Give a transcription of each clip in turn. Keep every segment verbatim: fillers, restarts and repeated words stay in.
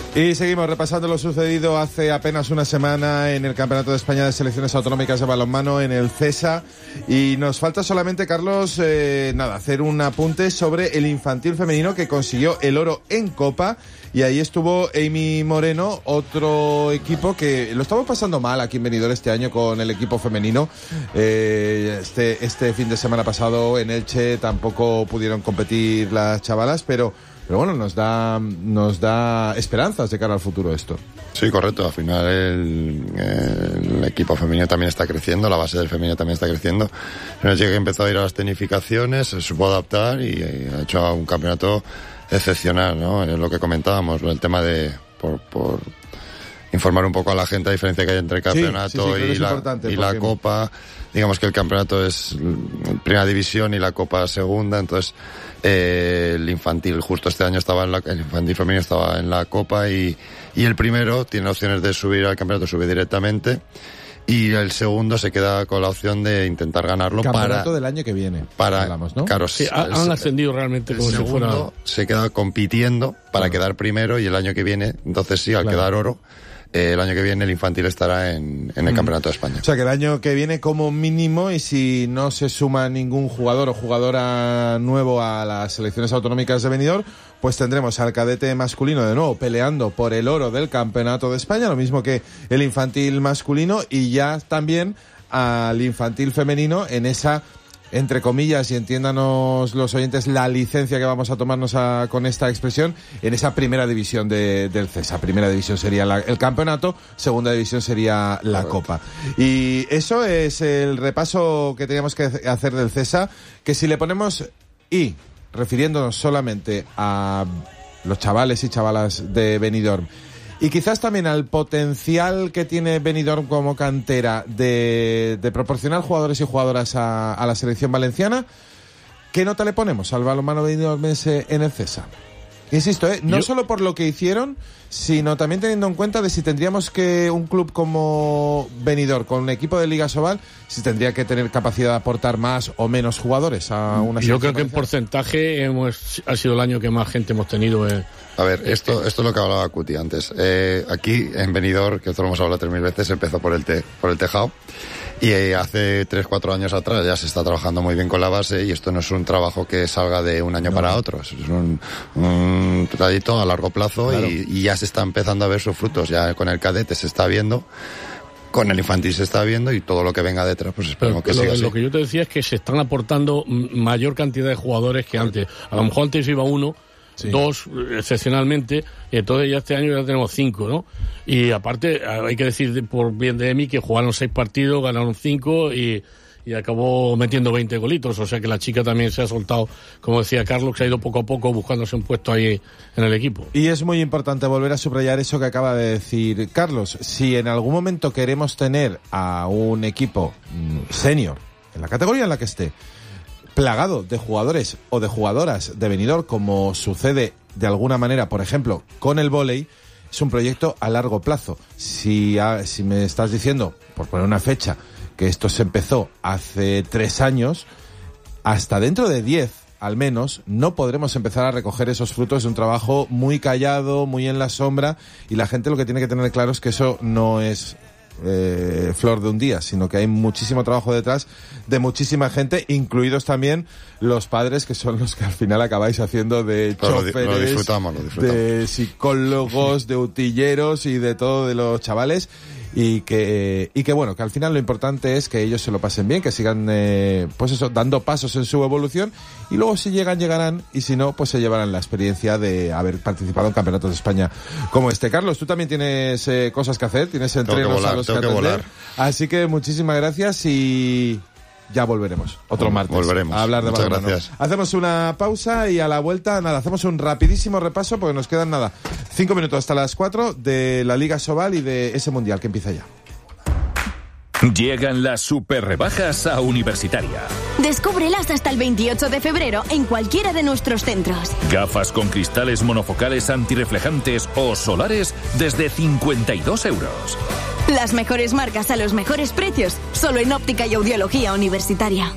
Y seguimos repasando lo sucedido hace apenas una semana en el Campeonato de España de Selecciones Autonómicas de Balonmano en el CESA. Y nos falta solamente, Carlos, eh, nada, hacer un apunte sobre el infantil femenino que consiguió el oro en Copa. Y ahí estuvo Amy Moreno, otro equipo que lo estamos pasando mal aquí en Benidorm este año con el equipo femenino. Eh, este, este fin de semana pasado en Elche tampoco pudieron competir las chavalas, pero... Pero bueno, nos da nos da esperanzas de cara al futuro esto. Sí, correcto. Al final el, el equipo femenino también está creciendo, la base del femenino también está creciendo. Una chica que empezó a ir a las tecnificaciones, se supo adaptar y, y ha hecho un campeonato excepcional, ¿no? Es lo que comentábamos, el tema de... por, por informar un poco a la gente la diferencia que hay entre el campeonato sí, sí, sí, y, la, y porque... la Copa. Digamos que el campeonato es primera división y la Copa segunda, entonces eh, el infantil justo este año estaba en la, el infantil femenino estaba en la Copa y, y el primero tiene opciones de subir al campeonato, sube directamente, y el segundo se queda con la opción de intentar ganarlo campeonato para... Campeonato del año que viene, para, hablamos, ¿no? Claro, sí, han el, ascendido realmente como el si fuera... se queda compitiendo para claro. quedar primero y el año que viene, entonces sí, al claro. quedar oro... Eh, el año que viene el infantil estará en, en el mm. Campeonato de España. O sea que el año que viene como mínimo, y si no se suma ningún jugador o jugadora nuevo a las selecciones autonómicas de Benidorm, pues tendremos al cadete masculino de nuevo peleando por el oro del Campeonato de España, lo mismo que el infantil masculino, y ya también al infantil femenino en esa, entre comillas, y entiéndanos los oyentes la licencia que vamos a tomarnos a, con esta expresión, en esa primera división de, del CESA. Primera división sería la, el campeonato, segunda división sería la Copa. Y eso es el repaso que teníamos que hacer del CESA, que si le ponemos y, refiriéndonos solamente a los chavales y chavalas de Benidorm, y quizás también al potencial que tiene Benidorm como cantera de, de proporcionar jugadores y jugadoras a, a la selección valenciana, ¿qué nota le ponemos al balonmano benidormense en el CESA? Insisto, ¿eh? no Yo... solo por lo que hicieron, sino también teniendo en cuenta de si tendríamos que un club como Benidorm, con un equipo de Liga Sobal, si tendría que tener capacidad de aportar más o menos jugadores a una selección. Yo creo que en porcentaje hemos, ha sido el año que más gente hemos tenido. Eh. A ver, esto, esto es lo que hablaba Cuti antes. Eh, aquí en Benidorm, que esto lo hemos hablado tres mil veces, empezó por el, te, por el tejado. Y hace tres, cuatro años atrás ya se está trabajando muy bien con la base, y esto no es un trabajo que salga de un año no. para otro, es un, un trayecto a largo plazo, claro. y, y ya se está empezando a ver sus frutos. Ya con el cadete se está viendo, con el infantil se está viendo, y todo lo que venga detrás, pues esperemos que lo, siga así. Lo que yo te decía es que se están aportando mayor cantidad de jugadores que antes. A lo mejor antes iba uno, sí. dos, excepcionalmente, y entonces ya este año ya tenemos cinco, ¿no? Y aparte, hay que decir por bien de Emi que jugaron seis partidos, ganaron cinco y, y acabó metiendo veinte golitos, o sea que la chica también se ha soltado, como decía Carlos, que ha ido poco a poco buscándose un puesto ahí en el equipo. Y es muy importante volver a subrayar eso que acaba de decir Carlos. Si en algún momento queremos tener a un equipo senior, en la categoría en la que esté, plagado de jugadores o de jugadoras de Benidorm, como sucede de alguna manera, por ejemplo, con el vóley, es un proyecto a largo plazo. Si, a, si me estás diciendo, por poner una fecha, que esto se empezó hace tres años, hasta dentro de diez, al menos, no podremos empezar a recoger esos frutos de un trabajo muy callado, muy en la sombra, y la gente lo que tiene que tener claro es que eso no es Eh, flor de un día, sino que hay muchísimo trabajo detrás de muchísima gente, incluidos también los padres, que son los que al final acabáis haciendo de choferes, lo, lo disfrutamos, lo disfrutamos. de psicólogos, de utilleros y de todo de los chavales, y que y que bueno, que al final lo importante es que ellos se lo pasen bien, que sigan eh, pues eso, dando pasos en su evolución, y luego si llegan, llegarán, y si no, pues se llevarán la experiencia de haber participado en campeonatos de España como este. Carlos, tú también tienes eh, cosas que hacer, tienes entrenos volar, a los que atender, volar. Así que muchísimas gracias, y ya volveremos otro bueno, martes volveremos. a hablar de Muchas balonmano. Gracias. Hacemos una pausa y a la vuelta, nada, hacemos un rapidísimo repaso porque nos quedan nada, cinco minutos hasta las cuatro de la Liga Sobal y de ese Mundial que empieza ya. Llegan las super rebajas a Universitaria. Descúbrelas hasta el veintiocho de febrero en cualquiera de nuestros centros. Gafas con cristales monofocales antirreflejantes o solares desde cincuenta y dos euros. Las mejores marcas a los mejores precios, solo en Óptica y Audiología Universitaria.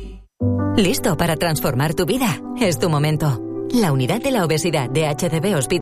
¿Listo para transformar tu vida? Es tu momento. La unidad de la obesidad de H C B Hospital